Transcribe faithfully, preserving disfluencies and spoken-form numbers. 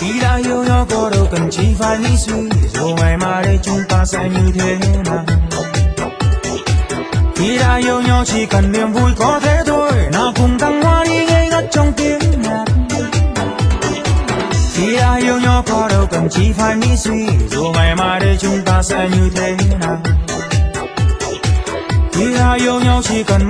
Khi đã yêu nhau có đâu cần chi phải nghĩ suy, rồi ngày mai đây chúng ta sẽ như thế nào. Khi đã yêu nhau chỉ cần niềm vui có thế thôi, nào cùng thăng hoa đi ngây ngất trong tiếng nhạc. Khi đã yêu nhau có đâu cần chi phải nghĩ suy, rồi ngày mai đây chúng ta sẽ như thế nào. Khi đã yêu nhau chỉ cần